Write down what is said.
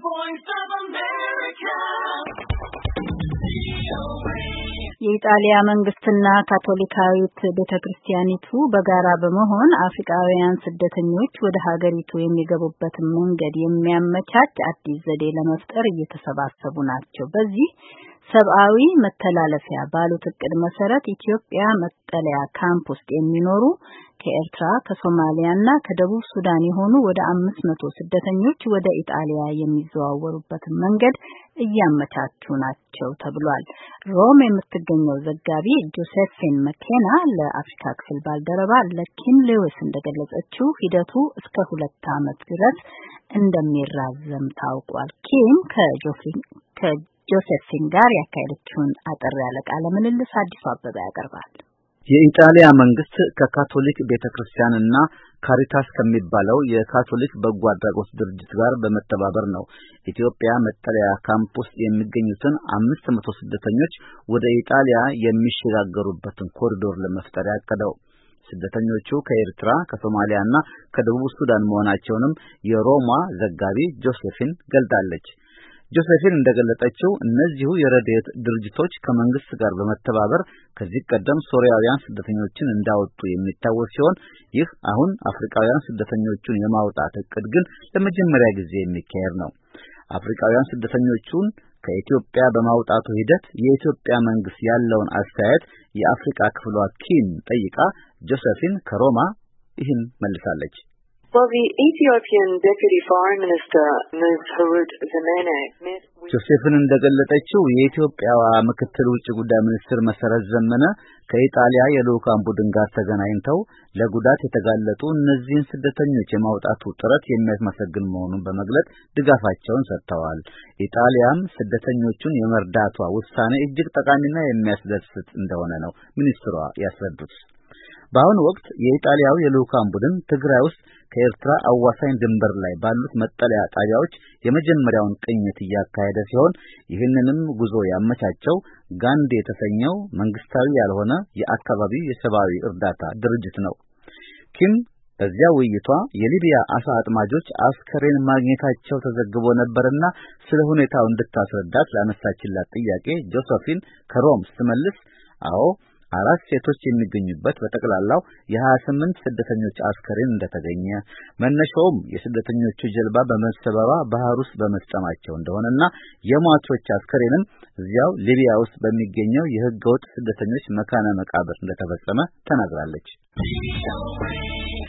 voice of America. የኢጣሊያ መንግስትና ካቶሊካዊት ቤተክርስቲያኒቱ በጋራ በመሆን አፍሪካውያን ስደተኞች ወደ ሀገሪቱ የሚገቡበትን መንገድ የሚያመቻች አዲስ ዘዴ ለመፍጠር እየተሰባሰቡ ናቸው። በዚህ ሰብአዊ መተላለፊያ ባሉት እቅድ መሰረት ኢትዮጵያ መጠለያ ካምፕ ውስጥ የሚኖሩ ከኤርትራ ከሶማሊያና ከደቡብ ሱዳን የሆኑ ወደ 500 ስደተኞች ወደ ኢጣሊያ የሚዘዋወሩበትን መንገድ እያመቻቹ ናቸው ተብሏል። ሮም የምትገኘው ዘጋቢ ጆሴፊን መኬና ለአፍሪካ ክፍል ባልደረባ ለኪም ሌዊስ እንደገለጸችው ሂደቱ እስከ 2 ዓመት ድረስ እንደሚራዘም ታውቋል። ኪም ከጆሴፊን ጋር ያካሄደችውን አጠር ያለ ቃለ ምልልስ አዲሱ አበባ ያቀርባል። የኢጣሊያ መንግስት ከካቶሊክ ቤተክርስቲያንና ካሪታስ ከሚባለው የካቶሊክ በጎ አድራጎት ድርጅት ጋር በመተባበር ነው ኢትዮጵያ መጠለያ ካምፕ ውስጥ የሚገኙትን 500 ስደተኞች ወደ ኢጣሊያ የሚሸጋገሩበትን ኮሪዶር ለመፍጠር ያቀደው። ስደተኞቹ ከኤርትራ፣ ከሶማሊያና ከደቡብ ሱዳን መሆናቸውንም የሮማ ዘጋቢ ጆሴፊን ገልጣለች። ጆሴፊን እንደገለጠችው እነዚሁ የረድኤት ድርጅቶች ከመንግስት ጋር በመተባበር ከዚህ ቀደም ሶሪያውያን ስደተኞችን እንዳወጡ የሚታወስ ሲሆን ይህ አሁን አፍሪካውያን ስደተኞቹን የማውጣት እቅድ ግን ለመጀመሪያ ጊዜ የሚካሄድ ነው። አፍሪካውያን ስደተኞቹን ከኢትዮጵያ በማውጣቱ ሂደት የኢትዮጵያ መንግስት ያለውን አስተያየት የአፍሪካ ክፍሏ ኪም ጠይቃ ጆሴፊን ከሮማ ይህን መልሳለች። Well, the Ethiopian Deputy Foreign Minister, Ms. Harut Zemene, ጆሴፊን እንደገለጠችው የኢትዮጵያዋ ምክትል ውጭ ጉዳይ ሚኒስትር መሰረት ዘመነ ከኢጣሊያ የልኡካን ቡድን ጋር ተገናኝተው ለጉዳት የተጋለጡ እነዚህን ስደተኞች የማውጣቱ ጥረት የሚያስመሰግን መሆኑን በመግለጽ ድጋፋቸውን ሰጥተዋል። ኢጣሊያም ስደተኞቹን የመርዳቷ ውሳኔ እጅግ ጠቃሚና የሚያስደስት እንደሆነ ነው ሚኒስትሯ ያስረዱት። በአሁኑ ወቅት የኢጣሊያው የልኡካን ቡድን ትግራይ ውስጥ ከኤርትራ አዋሳኝ ድንበር ላይ ባሉት መጠለያ ጣቢያዎች የመጀመሪያውን ቅኝት እያካሄደ ሲሆን ይህንንም ጉዞ ያመቻቸው ጋንድ የተሰኘው መንግስታዊ ያልሆነ የአካባቢ የሰብአዊ እርዳታ ድርጅት ነው። ኪም በዚያ ውይይቷ የሊቢያ አሳ አጥማጆች አስከሬን ማግኘታቸው ተዘግቦ ነበርና ስለ ሁኔታው እንድታስረዳት ላነሳችላት ጥያቄ ጆሴፊን ከሮም ስትመልስ አዎ 4 ሴቶች የሚገኙበት በጠቅላላው የ28 ስደተኞች አስከሬን እንደተገኘ መነሻውም የስደተኞቹ ጀልባ በመሰበሯ ባህር ውስጥ በመስጠማቸው እንደሆነና የሟቾች አስከሬንም እዚያው ሊቢያ ውስጥ በሚገኘው የህገወጥ ስደተኞች መካነ መቃብር እንደተፈጸመ ተናግራለች።